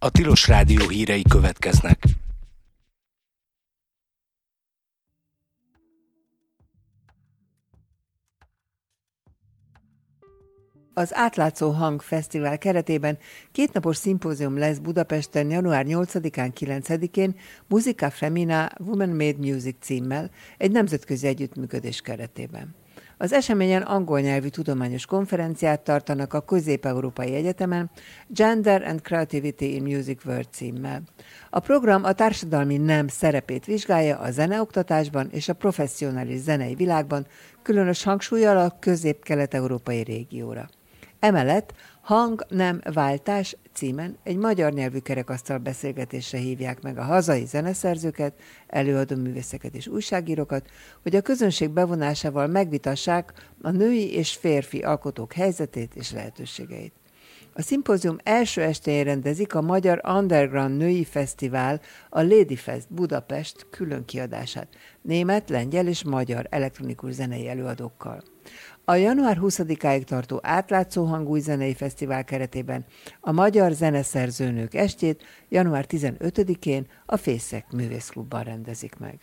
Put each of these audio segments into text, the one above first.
A Tilos Rádió hírei következnek. Az Átlátszó Hang Fesztivál keretében kétnapos szimpózium lesz Budapesten január 8-án, 9-én Musica Femina Women Made Music címmel egy nemzetközi együttműködés keretében. Az eseményen angol nyelvű tudományos konferenciát tartanak a Közép-Európai Egyetemen Gender and Creativity in Music World címmel. A program a társadalmi nem szerepét vizsgálja a zeneoktatásban és a professzionális zenei világban, különös hangsúllyal a közép-kelet-európai régióra. Emellett Hang-nem-váltás címen egy magyar nyelvű kerekasztal beszélgetésre hívják meg a hazai zeneszerzőket, előadóművészeket és újságírókat, hogy a közönség bevonásával megvitassák a női és férfi alkotók helyzetét és lehetőségeit. A szimpózium első estén rendezik a Magyar Underground Női Fesztivál, a Ladyfest Budapest külön kiadását, német, lengyel és magyar elektronikus zenei előadókkal. A január 20-áig tartó Átlátszó Hang új zenei fesztivál keretében a Magyar Zeneszerzőnők estjét január 15-én a Fészek Művészklubban rendezik meg.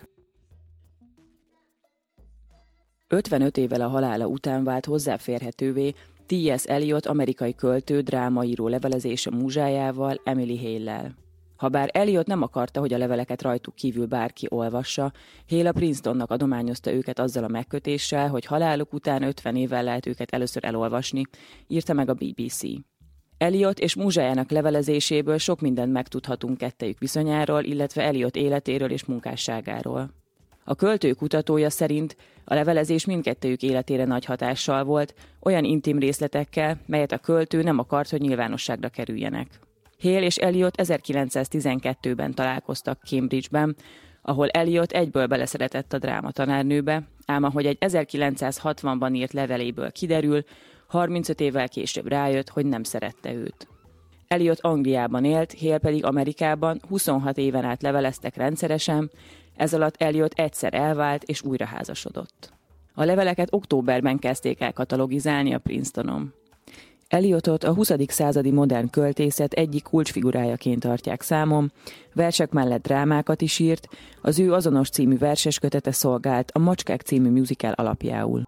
55 évvel a halála után vált hozzáférhetővé T.S. Eliot amerikai költő, drámaíró levelezése múzsájával, Emily Hale-lel. Habár Eliot nem akarta, hogy a leveleket rajtuk kívül bárki olvassa, Hale a Princetonnak adományozta őket azzal a megkötéssel, hogy haláluk után 50 évvel lehet őket először elolvasni, írta meg a BBC. Eliot és múzsájának levelezéséből sok mindent megtudhatunk kettejük viszonyáról, illetve Eliot életéről és munkásságáról. A költő kutatója szerint a levelezés mindkettőjük életére nagy hatással volt, olyan intim részletekkel, melyet a költő nem akart, hogy nyilvánosságra kerüljenek. Hale és Eliot 1912-ben találkoztak Cambridge-ben, ahol Eliot egyből beleszeretett a drámatanárnőbe, ám ahogy egy 1960-ban írt leveléből kiderül, 35 évvel később rájött, hogy nem szerette őt. Eliot Angliában élt, Hale pedig Amerikában, 26 éven át leveleztek rendszeresen, ez alatt Eliot egyszer elvált és újra házasodott. A leveleket októberben kezdték el katalogizálni a Princetonon. Eliotot a 20. századi modern költészet egyik kulcsfigurájaként tartják számon, versek mellett drámákat is írt, az ő Azonos című verses kötete szolgált a Macskák című musical alapjául.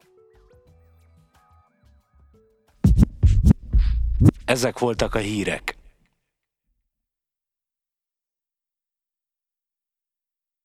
Ezek voltak a hírek.